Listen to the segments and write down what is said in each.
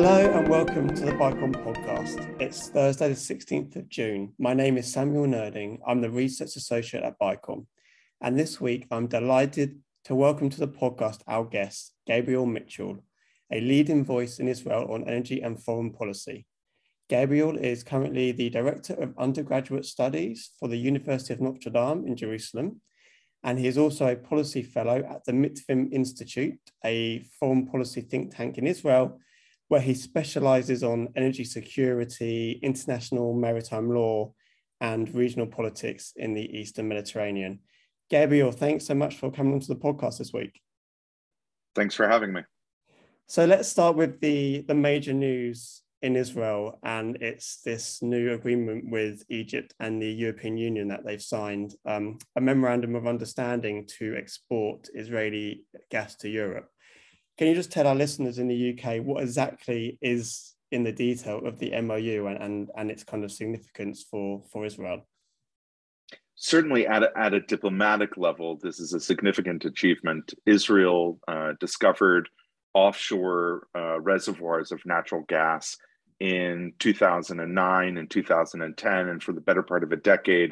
Hello and welcome to the BICOM podcast. It's Thursday the 16th of June. My name is Samuel Nerding. I'm the Research Associate at BICOM. And this week, I'm delighted to welcome to the podcast our guest, Gabriel Mitchell, a leading voice in Israel on energy and foreign policy. Gabriel is currently the Director of Undergraduate Studies for the University of Notre Dame in Jerusalem. And he is also a Policy Fellow at the Mitvim Institute, a foreign policy think tank in Israel, where he specializes on energy security, international maritime law, and regional politics in the Eastern Mediterranean. Gabriel, thanks so much for coming onto the podcast this week. Thanks for having me. So let's start with the major news in Israel, and it's this new agreement with Egypt and the European Union that they've signed, a memorandum of understanding to export Israeli gas to Europe. Can you just tell our listeners in the UK what exactly is in the detail of the MOU and its kind of significance for Israel? Certainly at a diplomatic level, this is a significant achievement. Israel discovered offshore reservoirs of natural gas in 2009 and 2010, and for the better part of a decade,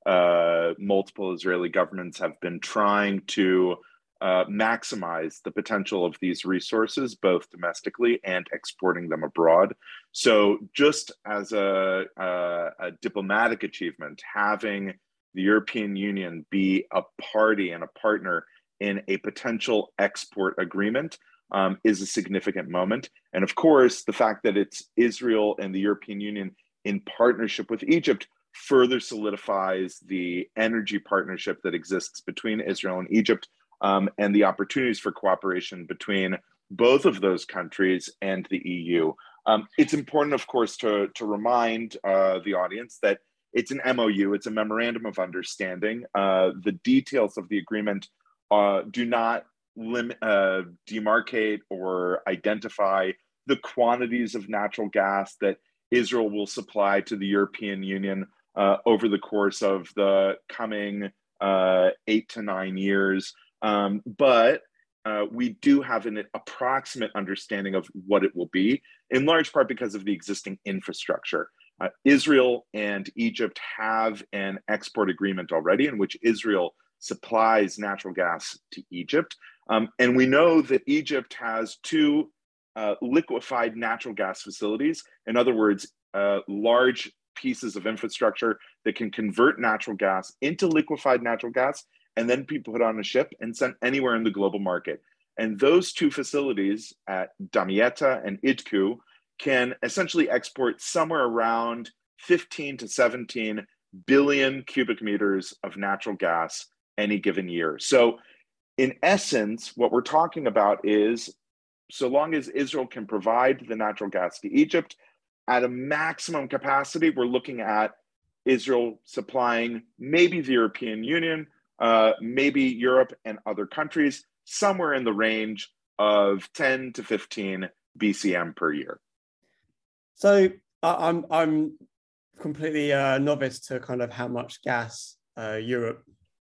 multiple Israeli governments have been trying to maximize the potential of these resources, both domestically and exporting them abroad. So just as a diplomatic achievement, having the European Union be a party and a partner in a potential export agreement is a significant moment. And of course, the fact that it's Israel and the European Union in partnership with Egypt further solidifies the energy partnership that exists between Israel and Egypt, and the opportunities for cooperation between both of those countries and the EU. It's important, of course, to remind the audience that it's an MOU, it's a memorandum of understanding. The details of the agreement do not demarcate or identify the quantities of natural gas that Israel will supply to the European Union over the course of the coming 8 to 9 years. But we do have an approximate understanding of what it will be, in large part because of the existing infrastructure. Israel and Egypt have an export agreement already in which Israel supplies natural gas to Egypt. And we know that Egypt has two liquefied natural gas facilities. In other words, large pieces of infrastructure that can convert natural gas into liquefied natural gas and then be put on a ship and sent anywhere in the global market. And those two facilities at Damietta and Idku can essentially export somewhere around 15 to 17 billion cubic meters of natural gas any given year. So in essence, what we're talking about is, so long as Israel can provide the natural gas to Egypt at a maximum capacity, we're looking at Israel supplying maybe the European Union, maybe Europe and other countries, somewhere in the range of 10 to 15 BCM per year. So I'm completely novice to kind of how much gas Europe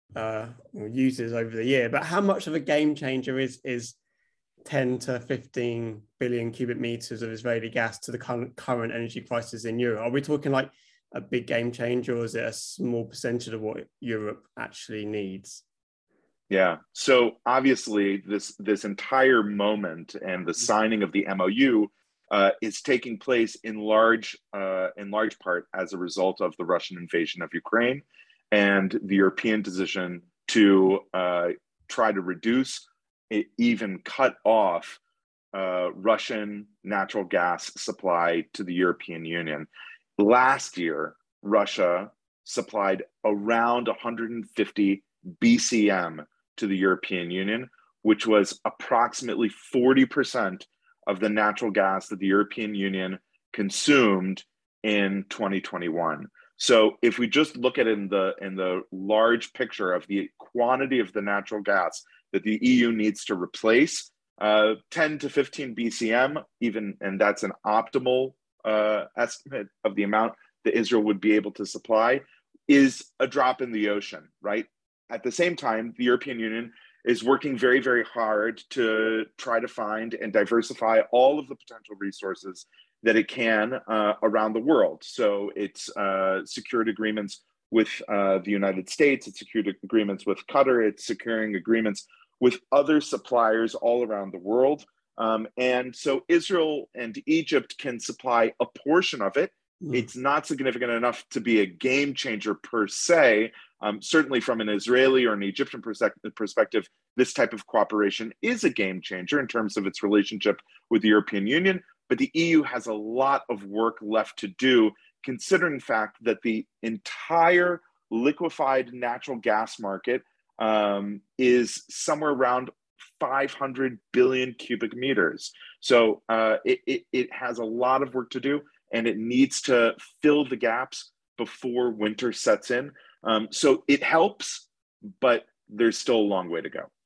uses over the year, but how much of a game changer is 10 to 15 billion cubic meters of Israeli gas to the current energy prices in Europe? Are we talking like a big game changer, or is it a small percentage of what Europe actually needs? Yeah, so obviously this entire moment and the signing of the MOU is taking place in large part as a result of the Russian invasion of Ukraine and the European decision to try to reduce, even cut off Russian natural gas supply to the European Union. Last year, Russia supplied around 150 BCM to the European Union, which was approximately 40% of the natural gas that the European Union consumed in 2021. So if we just look at it in the large picture of the quantity of the natural gas that the EU needs to replace, 10 to 15 BCM, even, and that's an optimal estimate of the amount that Israel would be able to supply, is a drop in the ocean, right? At the same time, the European Union is working very, very hard to try to find and diversify all of the potential resources that it can around the world. So it's secured agreements with the United States, it's secured agreements with Qatar, it's securing agreements with other suppliers all around the world. And so Israel and Egypt can supply a portion of it. It's not significant enough to be a game changer per se. Certainly from an Israeli or an Egyptian perspective, this type of cooperation is a game changer in terms of its relationship with the European Union. But the EU has a lot of work left to do, considering the fact that the entire liquefied natural gas market is somewhere around 500 billion cubic meters. So it has a lot of work to do, and it needs to fill the gaps before winter sets in. So it helps, but there's still a long way to go.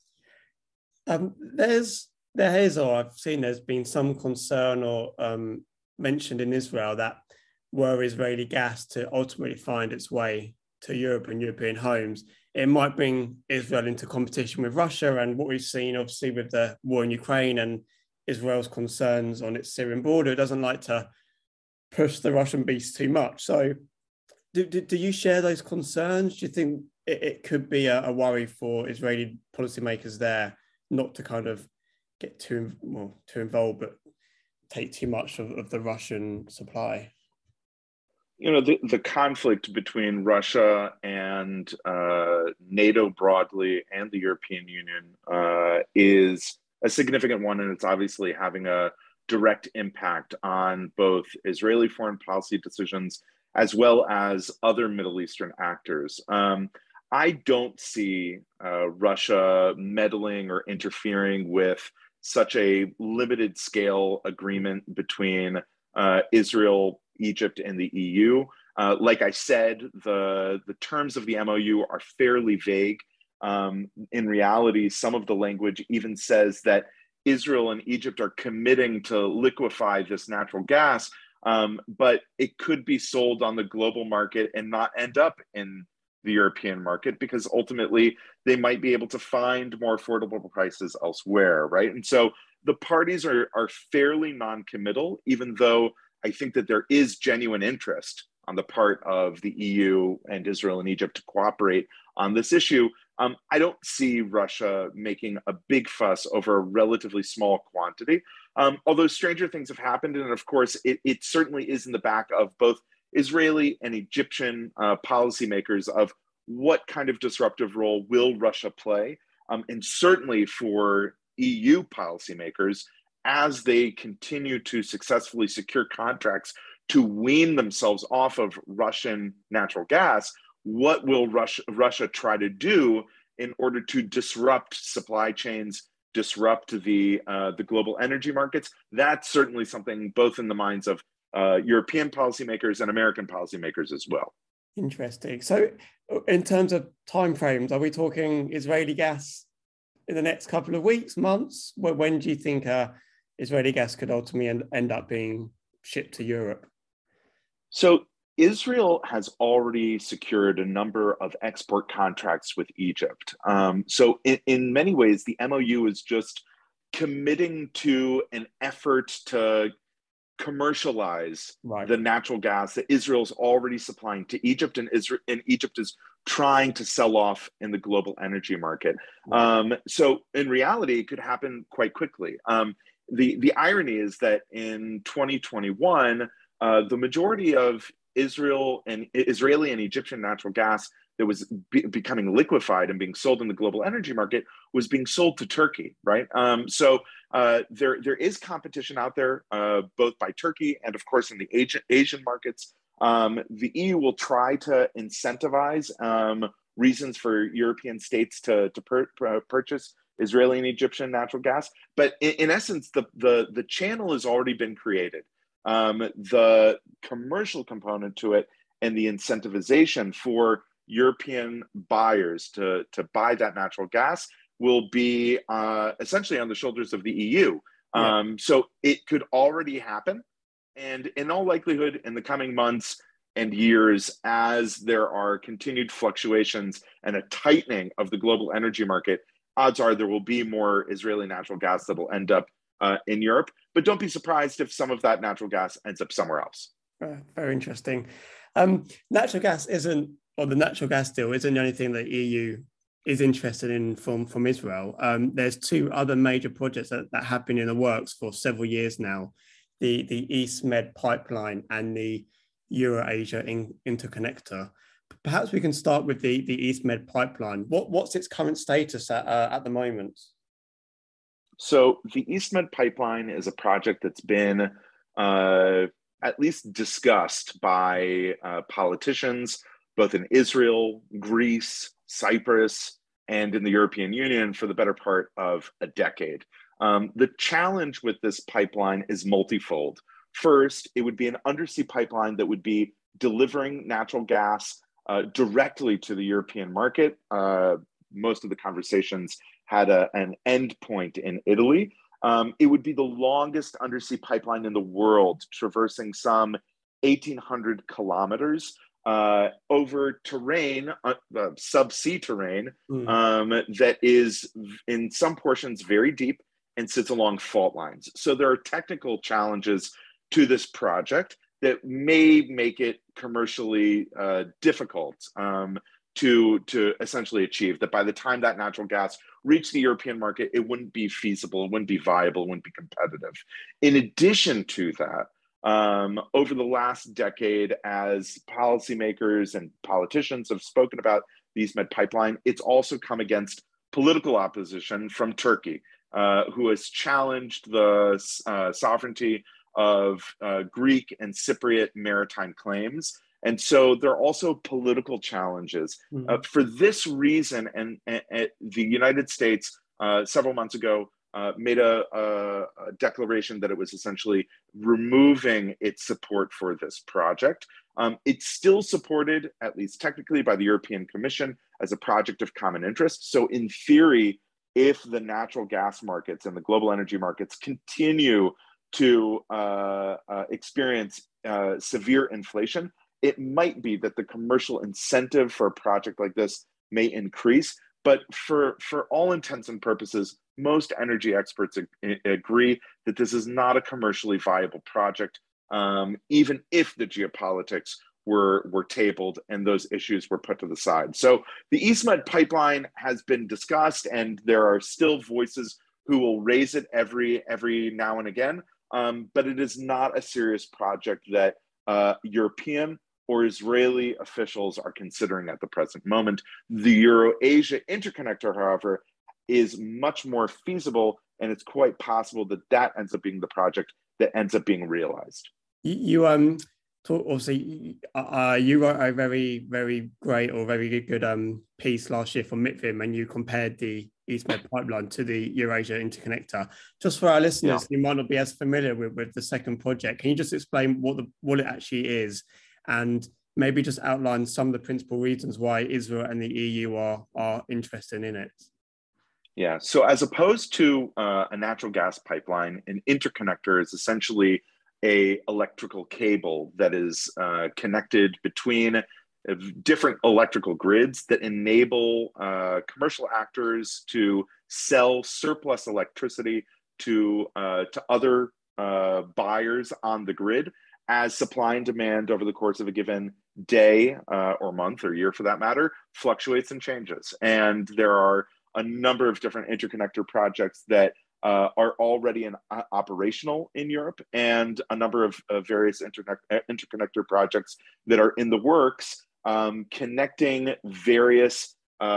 I've seen there's been some concern or mentioned in Israel that were Israeli gas to ultimately find its way to Europe and European homes, it might bring Israel into competition with Russia. And what we've seen, obviously, with the war in Ukraine and Israel's concerns on its Syrian border, it doesn't like to push the Russian beast too much. So do you share those concerns? Do you think it could be a worry for Israeli policymakers there not to kind of get too involved, but take too much of the Russian supply? You know, the conflict between Russia and NATO broadly and the European Union is a significant one, and it's obviously having a direct impact on both Israeli foreign policy decisions as well as other Middle Eastern actors. I don't see Russia meddling or interfering with such a limited scale agreement between Israel, Egypt, and the EU. Like I said, the terms of the MOU are fairly vague. In reality, some of the language even says that Israel and Egypt are committing to liquefy this natural gas, but it could be sold on the global market and not end up in the European market because ultimately they might be able to find more affordable prices elsewhere, right? And so the parties are fairly non-committal, even though I think that there is genuine interest on the part of the EU and Israel and Egypt to cooperate on this issue. I don't see Russia making a big fuss over a relatively small quantity, although stranger things have happened. And of course, it certainly is in the back of both Israeli and Egyptian policymakers of what kind of disruptive role will Russia play, and certainly for EU policymakers as they continue to successfully secure contracts to wean themselves off of Russian natural gas. What will Russia try to do in order to disrupt supply chains, disrupt the global energy markets? That's certainly something both in the minds of European policymakers and American policymakers as well. Interesting. So in terms of timeframes, are we talking Israeli gas in the next couple of weeks, months? When do you think Israeli gas could ultimately end up being shipped to Europe? So Israel has already secured a number of export contracts with Egypt. So in many ways, the MOU is just committing to an effort to commercialize the natural gas that Israel's already supplying to Egypt, and Egypt is trying to sell off in the global energy market. So in reality, it could happen quite quickly. The irony is that in 2021, the majority of Israeli and Egyptian natural gas that was becoming liquefied and being sold in the global energy market was being sold to Turkey, right? So there is competition out there, both by Turkey and, of course, in the Asian markets. The EU will try to incentivize reasons for European states to purchase Israeli and Egyptian natural gas. But in essence, the channel has already been created. The commercial component to it and the incentivization for European buyers to buy that natural gas will be essentially on the shoulders of the EU. So it could already happen. And in all likelihood, in the coming months and years, as there are continued fluctuations and a tightening of the global energy market, odds are there will be more Israeli natural gas that will end up in Europe. But don't be surprised if some of that natural gas ends up somewhere else. Very interesting. Natural gas isn't, or the natural gas deal isn't the only thing that EU is interested in from Israel. There's two other major projects that have been in the works for several years now, the East Med pipeline and the Eurasia interconnector. Perhaps we can start with the East Med pipeline. What's its current status at the moment? So the East Med pipeline is a project that's been at least discussed by politicians, both in Israel, Greece, Cyprus, and in the European Union for the better part of a decade. The challenge with this pipeline is multifold. First, it would be an undersea pipeline that would be delivering natural gas directly to the European market. Most of the conversations had an end point in Italy. It would be the longest undersea pipeline in the world, traversing some 1,800 kilometers over terrain, subsea terrain, that is in some portions very deep and sits along fault lines. So there are technical challenges to this project that may make it commercially difficult to essentially achieve, that by the time that natural gas reached the European market, it wouldn't be feasible, it wouldn't be viable, it wouldn't be competitive. In addition to that, over the last decade, as policymakers and politicians have spoken about the East Med pipeline, it's also come against political opposition from Turkey, who has challenged the sovereignty of Greek and Cypriot maritime claims. And so there are also political challenges. For this reason, and the United States several months ago made a declaration that it was essentially removing its support for this project. It's still supported, at least technically, by the European Commission as a project of common interest. So in theory, if the natural gas markets and the global energy markets continue to experience severe inflation, it might be that the commercial incentive for a project like this may increase. But for all intents and purposes, most energy experts agree that this is not a commercially viable project, even if the geopolitics were tabled and those issues were put to the side. So the East Med pipeline has been discussed, and there are still voices who will raise it every now and again. But it is not a serious project that European or Israeli officials are considering at the present moment. The Euro-Asia interconnector, however, is much more feasible, and it's quite possible that that ends up being the project that ends up being realized. You obviously you wrote a very, very great or very good piece last year for Mitvim, and you compared the East Med pipeline to the Eurasia interconnector. Just for our listeners who might not be as familiar with the second project, can you just explain what it actually is, and maybe just outline some of the principal reasons why Israel and the EU are interested in it? Yeah, so as opposed to a natural gas pipeline, an interconnector is essentially an electrical cable that is connected between different electrical grids that enable commercial actors to sell surplus electricity to other buyers on the grid as supply and demand over the course of a given day or month or year, for that matter, fluctuates and changes. And there are a number of different interconnector projects that are already operational in Europe, and a number of various interconnector projects that are in the works, connecting various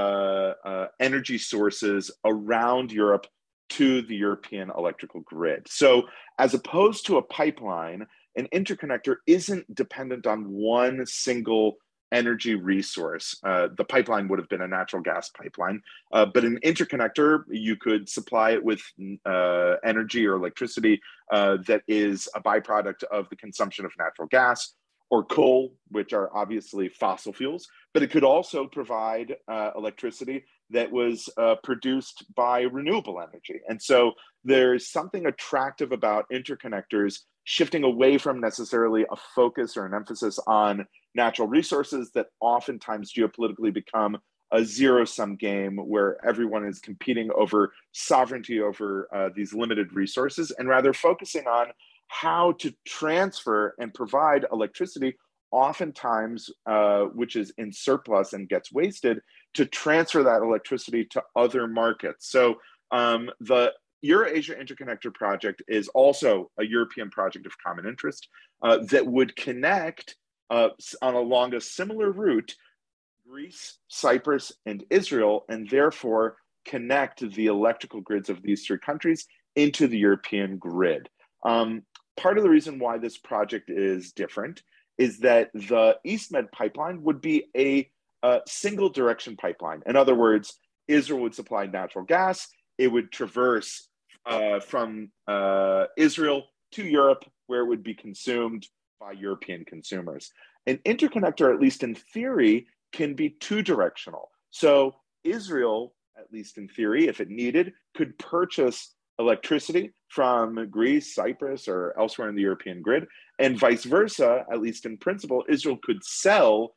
energy sources around Europe to the European electrical grid. So as opposed to a pipeline, an interconnector isn't dependent on one single energy resource. The pipeline would have been a natural gas pipeline, but an interconnector, you could supply it with energy or electricity that is a byproduct of the consumption of natural gas or coal, which are obviously fossil fuels, but it could also provide electricity that was produced by renewable energy. And so there's something attractive about interconnectors shifting away from necessarily a focus or an emphasis on natural resources that oftentimes geopolitically become a zero-sum game where everyone is competing over sovereignty over these limited resources, and rather focusing on how to transfer and provide electricity, oftentimes which is in surplus and gets wasted, to transfer that electricity to other markets. So the Eurasia Interconnector project is also a European project of common interest that would connect along a similar route Greece, Cyprus, and Israel, and therefore connect the electrical grids of these three countries into the European grid. Part of the reason why this project is different is that the EastMed pipeline would be a single direction pipeline. In other words, Israel would supply natural gas. It would traverse from Israel to Europe, where it would be consumed by European consumers. An interconnector, at least in theory, can be two directional. So Israel, at least in theory, if it needed, could purchase electricity from Greece, Cyprus, or elsewhere in the European grid, and vice versa, at least in principle, Israel could sell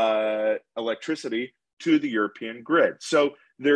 electricity to the European grid. So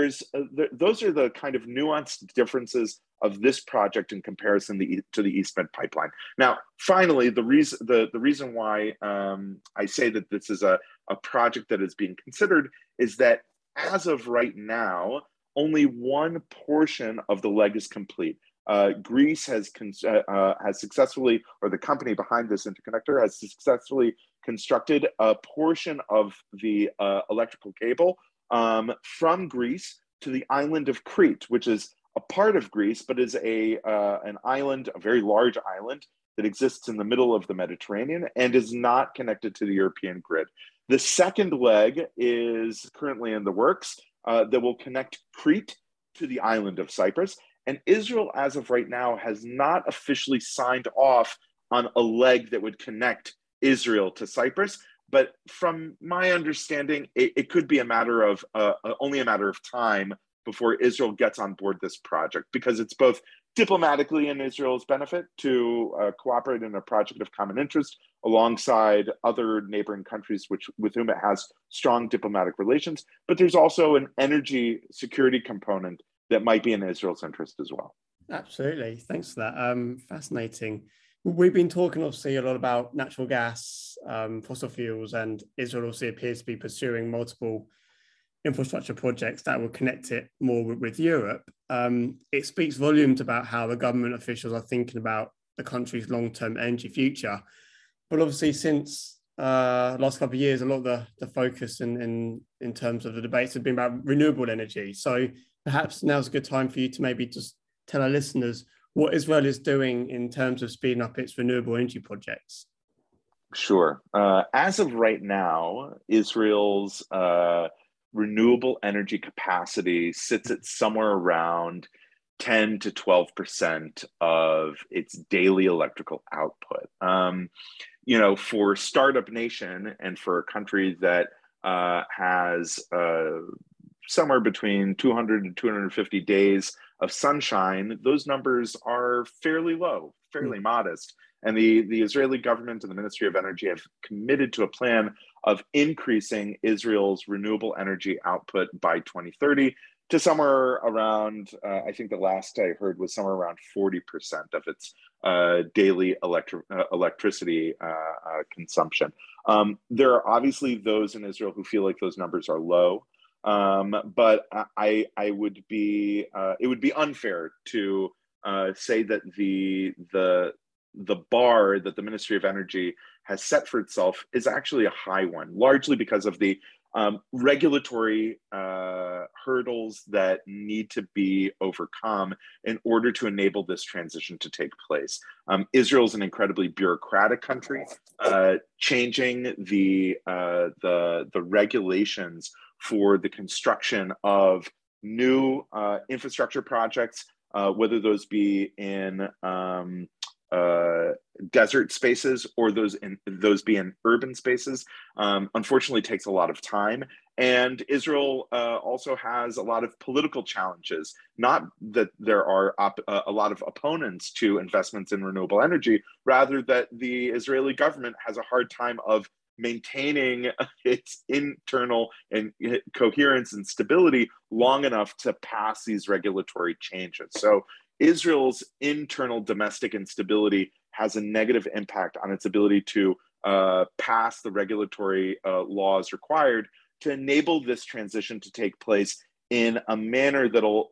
those are the kind of nuanced differences of this project in comparison to the EastMed pipeline. Now, finally, the reason why I say that this is a project that is being considered is that as of right now, only one portion of the leg is complete. Greece has successfully, or the company behind this interconnector has successfully constructed a portion of the electrical cable from Greece to the island of Crete, which is a part of Greece, but is an island, a very large island that exists in the middle of the Mediterranean and is not connected to the European grid. The second leg is currently in the works that will connect Crete to the island of Cyprus. And Israel, as of right now, has not officially signed off on a leg that would connect Israel to Cyprus. But from my understanding, it could be only a matter of time before Israel gets on board this project, because it's both diplomatically in Israel's benefit to cooperate in a project of common interest alongside other neighboring countries with whom it has strong diplomatic relations. But there's also an energy security component that might be in Israel's interest as well. Absolutely. Thanks for that. Fascinating. We've been talking obviously a lot about natural gas, fossil fuels, and Israel obviously appears to be pursuing multiple infrastructure projects that will connect it more with Europe. It speaks volumes about how the government officials are thinking about the country's long-term energy future. But obviously, since last couple of years, a lot of the focus in terms of the debates have been about renewable energy. So perhaps now's a good time for you to maybe just tell our listeners what Israel is doing in terms of speeding up its renewable energy projects. Sure. As of right now, Israel's renewable energy capacity sits at somewhere around 10 to 12% of its daily electrical output. For Startup Nation and for a country that has somewhere between 200 and 250 days of sunshine, those numbers are fairly low, fairly modest. And the Israeli government and the Ministry of Energy have committed to a plan of increasing Israel's renewable energy output by 2030 to somewhere around, I think the last I heard was somewhere around 40% of its daily electricity consumption. There are obviously those in Israel who feel like those numbers are low, but it would be unfair to say that the bar that the Ministry of Energy has set for itself is actually a high one, largely because of the regulatory hurdles that need to be overcome in order to enable this transition to take place. Israel is an incredibly bureaucratic country. Changing the regulations for the construction of new infrastructure projects, whether those be in desert spaces or those be in urban spaces, unfortunately takes a lot of time. And Israel also has a lot of political challenges, not that there are a lot of opponents to investments in renewable energy, rather that the Israeli government has a hard time of maintaining its internal and coherence and stability long enough to pass these regulatory changes. So Israel's internal domestic instability has a negative impact on its ability to pass the regulatory laws required to enable this transition to take place in a manner that'll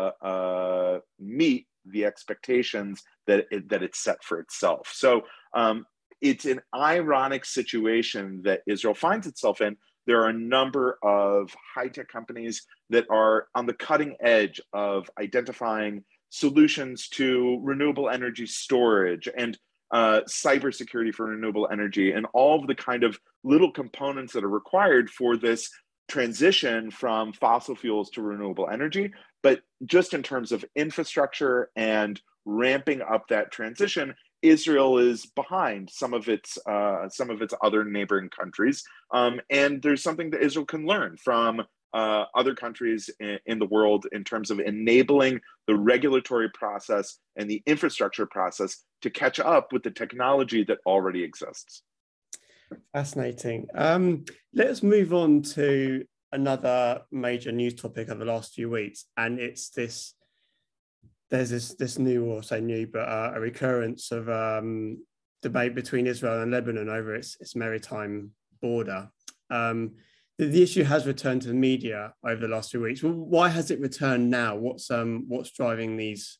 meet the expectations that it's set for itself. So it's an ironic situation that Israel finds itself in. There are a number of high-tech companies that are on the cutting edge of identifying solutions to renewable energy storage and cybersecurity for renewable energy, and all of the kind of little components that are required for this transition from fossil fuels to renewable energy. But just in terms of infrastructure and ramping up that transition, Israel is behind some of its other neighboring countries, and there's something that Israel can learn from other countries in the world in terms of enabling the regulatory process and the infrastructure process to catch up with the technology that already exists. Fascinating. Let's move on to another major news topic of the last few weeks, and it's this. There's this new, or say new, but a recurrence of debate between Israel and Lebanon over its maritime border. The issue has returned to the media over the last few weeks. Well, why has it returned now? What's driving these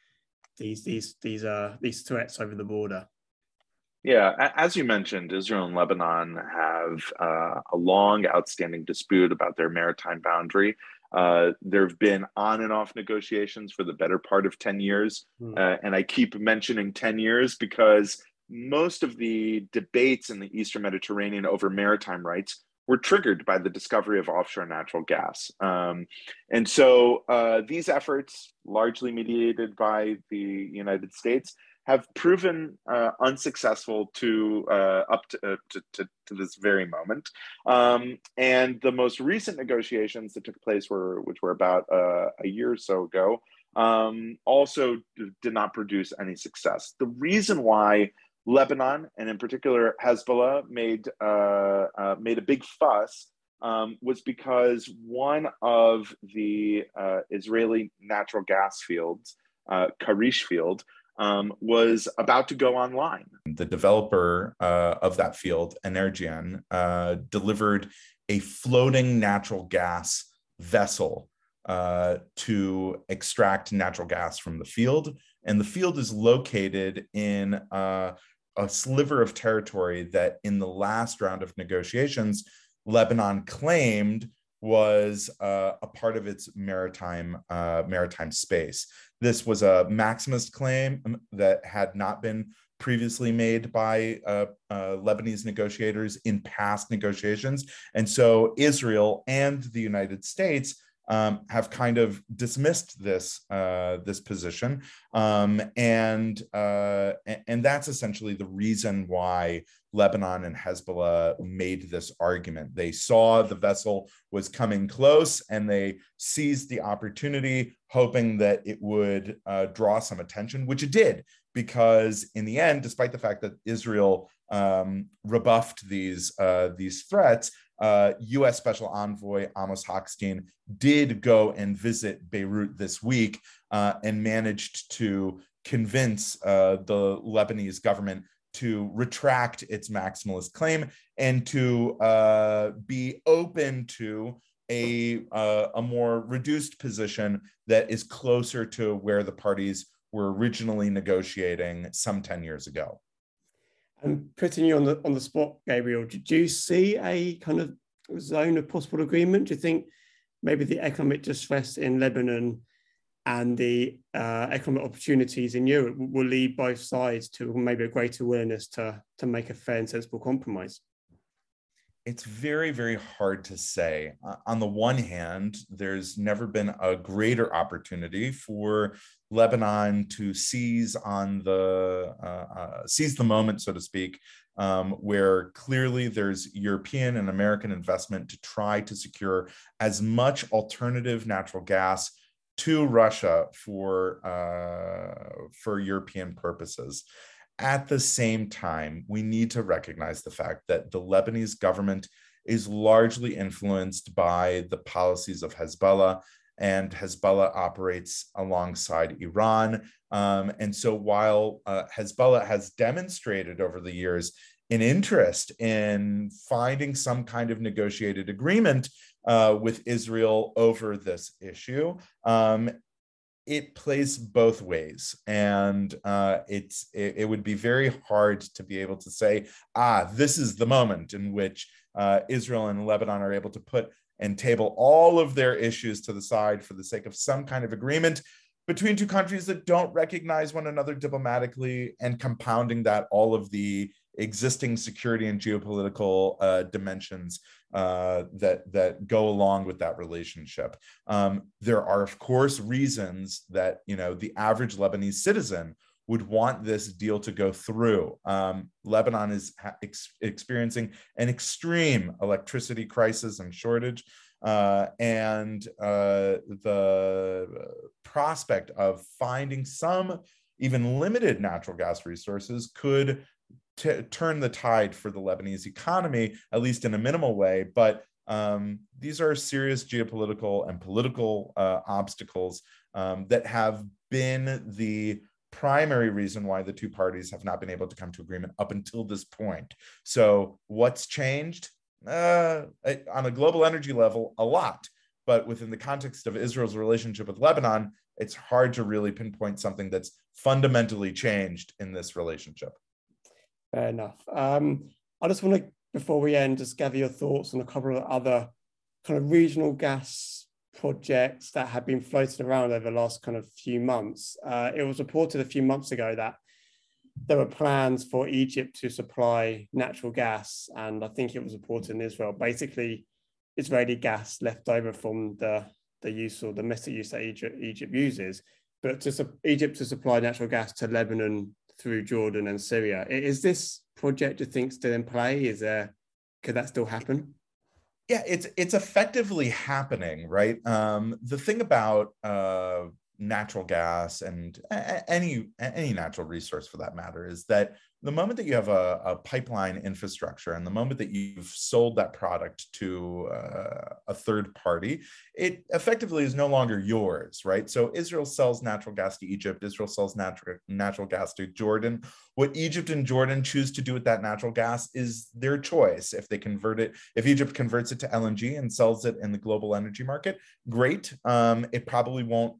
threats over the border? Yeah, as you mentioned, Israel and Lebanon have a long outstanding dispute about their maritime boundary. There have been on and off negotiations for the better part of 10 years. And I keep mentioning 10 years because most of the debates in the Eastern Mediterranean over maritime rights were triggered by the discovery of offshore natural gas. And so these efforts, largely mediated by the United States, have proven unsuccessful to up to this very moment. And the most recent negotiations that took place which were about a year or so ago, also did not produce any success. The reason why Lebanon, and in particular Hezbollah, made a big fuss was because one of the Israeli natural gas fields, Karish field, was about to go online. The developer of that field, Energean, delivered a floating natural gas vessel to extract natural gas from the field. And the field is located in a sliver of territory that in the last round of negotiations, Lebanon claimed was a part of its maritime space. This was a maximist claim that had not been previously made by Lebanese negotiators in past negotiations. And so Israel and the United States have kind of dismissed this position, and that's essentially the reason why Lebanon and Hezbollah made this argument. They saw the vessel was coming close, and they seized the opportunity, hoping that it would draw some attention, which it did, because in the end, despite the fact that Israel rebuffed these threats, U.S. Special Envoy Amos Hochstein did go and visit Beirut this week and managed to convince the Lebanese government to retract its maximalist claim and to be open to a more reduced position that is closer to where the parties were originally negotiating some 10 years ago. And putting you on the spot, Gabriel, did you see a kind of zone of possible agreement? Do you think maybe the economic distress in Lebanon and the economic opportunities in Europe will lead both sides to maybe a greater willingness to make a fair and sensible compromise? It's very, very hard to say. On the one hand, there's never been a greater opportunity for Lebanon to seize the moment, so to speak, where clearly there's European and American investment to try to secure as much alternative natural gas to Russia for European purposes. At the same time, we need to recognize the fact that the Lebanese government is largely influenced by the policies of Hezbollah, and Hezbollah operates alongside Iran. And so while Hezbollah has demonstrated over the years an interest in finding some kind of negotiated agreement with Israel over this issue, it plays both ways. And it would be very hard to be able to say, this is the moment in which Israel and Lebanon are able to put and table all of their issues to the side for the sake of some kind of agreement between two countries that don't recognize one another diplomatically, and compounding that, all of the existing security and geopolitical dimensions that go along with that relationship. There are, of course, reasons that the average Lebanese citizen would want this deal to go through. Lebanon is experiencing an extreme electricity crisis and shortage, and the prospect of finding some even limited natural gas resources could turn the tide for the Lebanese economy, at least in a minimal way. But these are serious geopolitical and political obstacles that have been the primary reason why the two parties have not been able to come to agreement up until this point. So what's changed? On a global energy level, a lot. But within the context of Israel's relationship with Lebanon, it's hard to really pinpoint something that's fundamentally changed in this relationship. Fair enough. I just want to, before we end, just gather your thoughts on a couple of other kind of regional gas projects that have been floating around over the last kind of few months. It was reported a few months ago that there were plans for Egypt to supply natural gas, and I think it was reported in Israel, basically Israeli gas left over from the use or domestic use that Egypt uses, but Egypt to supply natural gas to Lebanon through Jordan and Syria. Is this project, do you think, still in play? Could that still happen? Yeah, it's effectively happening, right? The thing about natural gas and any natural resource for that matter is that the moment that you have a pipeline infrastructure and the moment that you've sold that product to a third party, it effectively is no longer yours, right? So Israel sells natural gas to Egypt, Israel sells natural gas to Jordan. What Egypt and Jordan choose to do with that natural gas is their choice. If Egypt converts it to LNG and sells it in the global energy market, great. It probably won't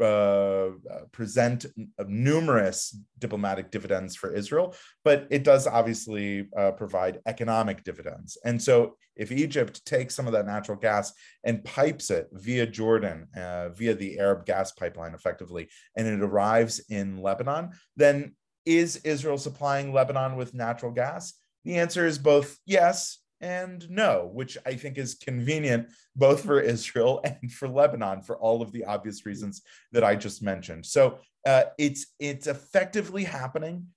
present numerous diplomatic dividends for Israel, but it does obviously provide economic dividends. And so if Egypt takes some of that natural gas and pipes it via Jordan, via the Arab gas pipeline effectively, and it arrives in Lebanon, then is Israel supplying Lebanon with natural gas? The answer is both yes and no, which I think is convenient both for Israel and for Lebanon for all of the obvious reasons that I just mentioned. So it's effectively happening.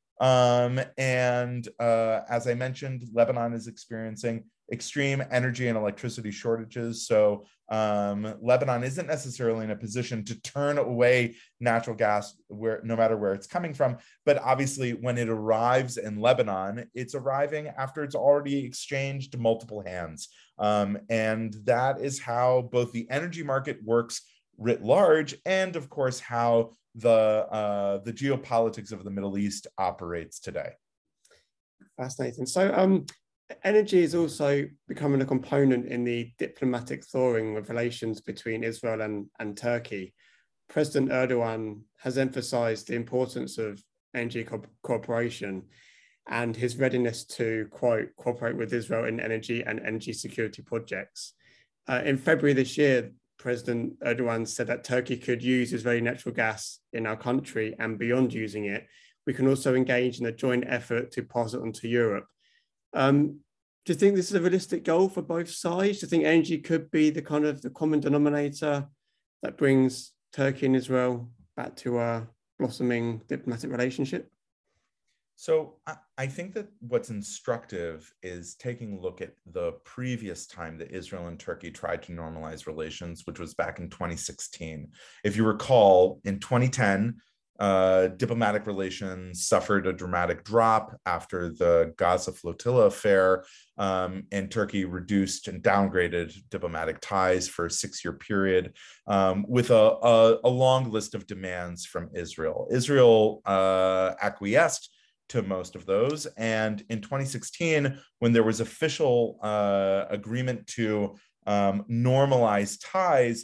And as I mentioned, Lebanon is experiencing extreme energy and electricity shortages. So Lebanon isn't necessarily in a position to turn away natural gas no matter where it's coming from. But obviously, when it arrives in Lebanon, it's arriving after it's already exchanged multiple hands. And that is how both the energy market works writ large, and of course, how the geopolitics of the Middle East operates today. Fascinating. So energy is also becoming a component in the diplomatic thawing of relations between Israel and Turkey. President Erdogan has emphasized the importance of energy cooperation and his readiness to, quote, cooperate with Israel in energy and energy security projects. In February this year, President Erdogan said that Turkey could use Israeli natural gas in our country, and beyond using it, we can also engage in a joint effort to pass it on to Europe. Do you think this is a realistic goal for both sides? Do you think energy could be the kind of the common denominator that brings Turkey and Israel back to a blossoming diplomatic relationship? So I think that what's instructive is taking a look at the previous time that Israel and Turkey tried to normalize relations, which was back in 2016. If you recall, in 2010, Diplomatic relations suffered a dramatic drop after the Gaza flotilla affair, and Turkey reduced and downgraded diplomatic ties for a 6-year period, with a long list of demands from Israel. Israel acquiesced to most of those. And in 2016, when there was official agreement to normalize ties,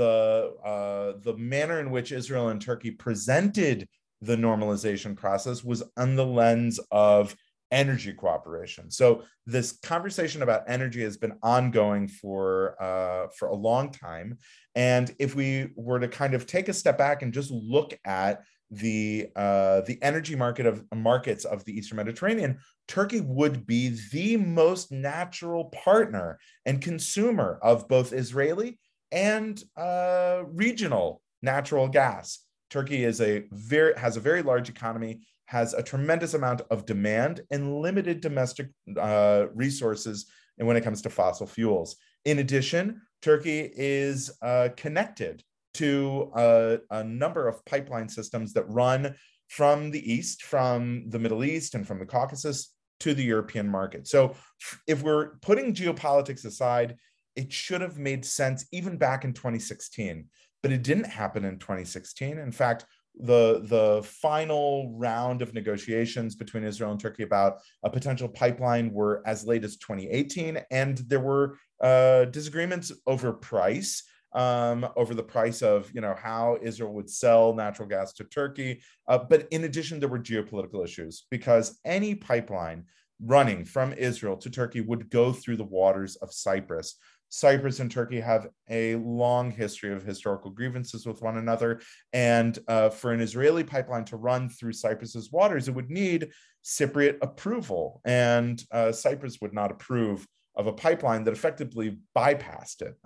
the manner in which Israel and Turkey presented the normalization process was on the lens of energy cooperation. So this conversation about energy has been ongoing for a long time. And if we were to kind of take a step back and just look at the energy markets of the Eastern Mediterranean, Turkey would be the most natural partner and consumer of both Israeli and regional natural gas. Turkey has a very large economy, has a tremendous amount of demand and limited domestic resources, and when it comes to fossil fuels. In addition, Turkey is connected to a number of pipeline systems that run from the east, from the Middle East and from the Caucasus to the European market. So if we're putting geopolitics aside, it should have made sense even back in 2016, but it didn't happen in 2016. In fact, the final round of negotiations between Israel and Turkey about a potential pipeline were as late as 2018, and there were disagreements over price, over the price of how Israel would sell natural gas to Turkey. But in addition, there were geopolitical issues, because any pipeline running from Israel to Turkey would go through the waters of Cyprus. Cyprus and Turkey have a long history of historical grievances with one another. And for an Israeli pipeline to run through Cyprus's waters, it would need Cypriot approval. And Cyprus would not approve of a pipeline that effectively bypassed it.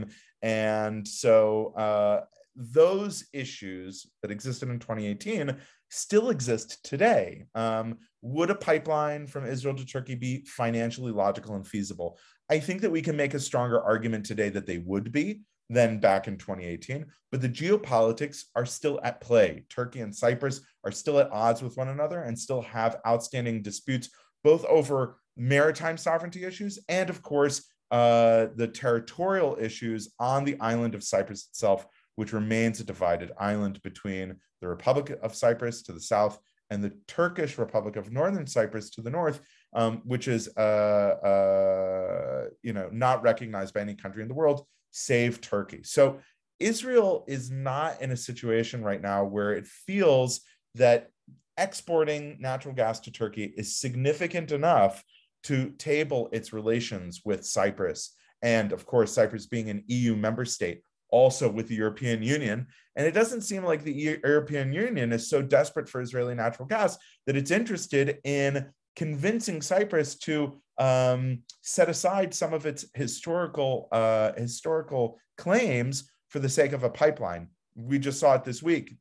And so those issues that existed in 2018 still exist today. Would a pipeline from Israel to Turkey be financially logical and feasible? I think that we can make a stronger argument today that they would be than back in 2018, but the geopolitics are still at play. Turkey and Cyprus are still at odds with one another and still have outstanding disputes, both over maritime sovereignty issues and, of course, the territorial issues on the island of Cyprus itself, which remains a divided island between the Republic of Cyprus to the south and the Turkish Republic of Northern Cyprus to the north, which is not recognized by any country in the world, save Turkey. So Israel is not in a situation right now where it feels that exporting natural gas to Turkey is significant enough to table its relations with Cyprus. And of course, Cyprus being an EU member state, also with the European Union. And it doesn't seem like the European Union is so desperate for Israeli natural gas that it's interested in convincing Cyprus to set aside some of its historical claims for the sake of a pipeline. We just saw it this week.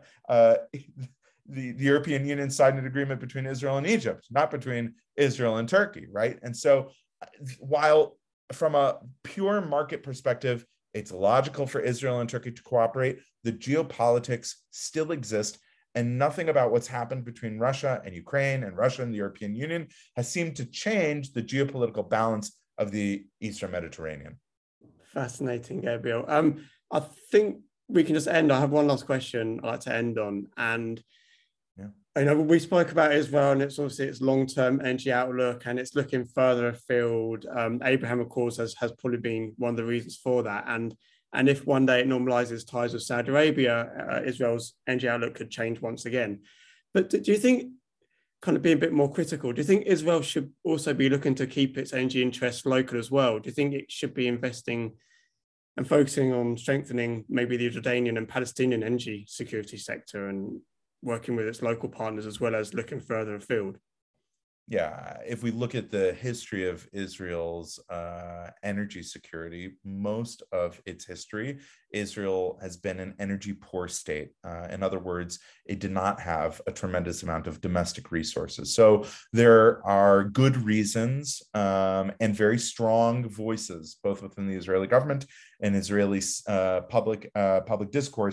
The European Union signed an agreement between Israel and Egypt, not between Israel and Turkey, right? And so while from a pure market perspective, it's logical for Israel and Turkey to cooperate, the geopolitics still exist, and nothing about what's happened between Russia and Ukraine and Russia and the European Union has seemed to change the geopolitical balance of the Eastern Mediterranean. Fascinating, Gabriel. I think we can just end. I have one last question I'd like to end on. And we spoke about Israel, and it's obviously its long-term energy outlook, and it's looking further afield. Abraham, of course, has probably been one of the reasons for that. And if one day it normalizes ties with Saudi Arabia, Israel's energy outlook could change once again. But do you think, kind of being a bit more critical, do you think Israel should also be looking to keep its energy interests local as well? Do you think it should be investing and focusing on strengthening maybe the Jordanian and Palestinian energy security sector and working with its local partners, as well as looking further afield? Yeah, if we look at the history of Israel's energy security, most of its history, Israel has been an energy poor state. In other words, it did not have a tremendous amount of domestic resources. So there are good reasons and very strong voices, both within the Israeli government and Israeli public discourse, who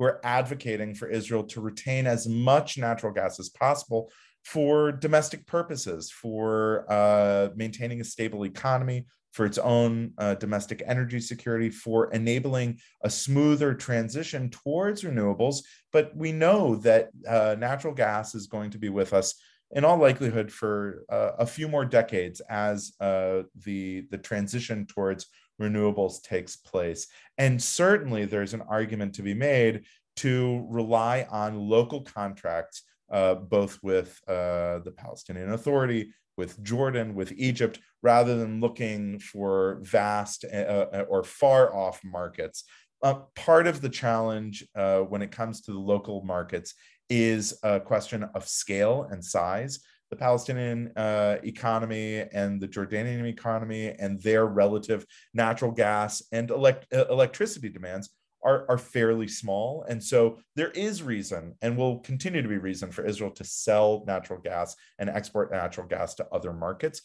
who are advocating for Israel to retain as much natural gas as possible for domestic purposes, for maintaining a stable economy, for its own domestic energy security, for enabling a smoother transition towards renewables. But we know that natural gas is going to be with us in all likelihood for a few more decades as the transition towards renewables takes place. And certainly there's an argument to be made to rely on local contracts, both with the Palestinian Authority, with Jordan, with Egypt, rather than looking for vast or far off markets. Part of the challenge when it comes to the local markets is a question of scale and size. The Palestinian economy and the Jordanian economy and their relative natural gas and electricity demands are fairly small. And so there is reason, and will continue to be reason, for Israel to sell natural gas and export natural gas to other markets.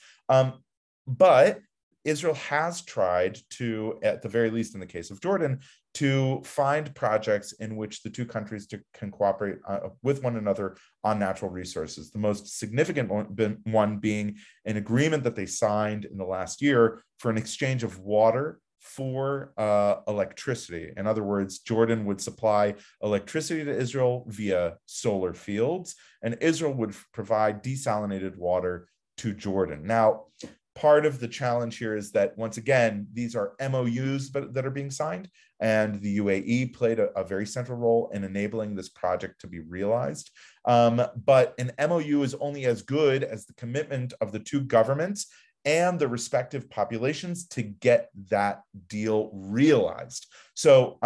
But Israel has tried to, at the very least in the case of Jordan, to find projects in which the two countries can cooperate with one another on natural resources. The most significant one being an agreement that they signed in the last year for an exchange of water for electricity. In other words, Jordan would supply electricity to Israel via solar fields, and Israel would provide desalinated water to Jordan. Now, part of the challenge here is that, once again, these are MOUs that are being signed, and the UAE played a very central role in enabling this project to be realized. But an MOU is only as good as the commitment of the two governments and the respective populations to get that deal realized. So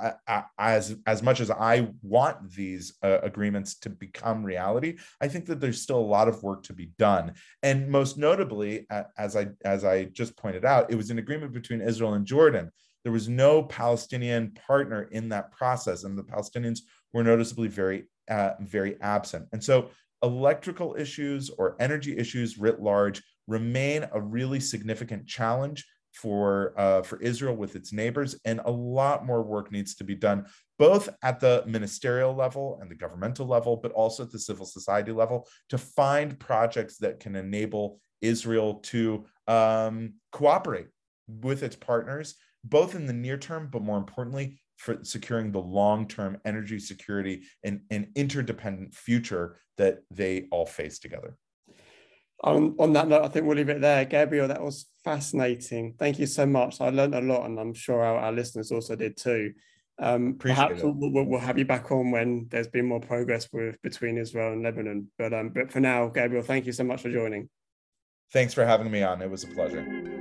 as much as I want these agreements to become reality, I think that there's still a lot of work to be done. And most notably, as I just pointed out, it was an agreement between Israel and Jordan. There was no Palestinian partner in that process, and the Palestinians were noticeably very absent. And so electrical issues or energy issues writ large remain a really significant challenge for Israel with its neighbors, and a lot more work needs to be done, both at the ministerial level and the governmental level, but also at the civil society level, to find projects that can enable Israel to cooperate with its partners, both in the near term, but more importantly, for securing the long-term energy security and interdependent future that they all face together. On that note, I think we'll leave it there. Gabriel, that was fascinating. Thank you so much. I learned a lot, and I'm sure our listeners also did too. Perhaps we'll have you back on when there's been more progress between Israel and Lebanon. But for now, Gabriel, thank you so much for joining. Thanks for having me on. It was a pleasure.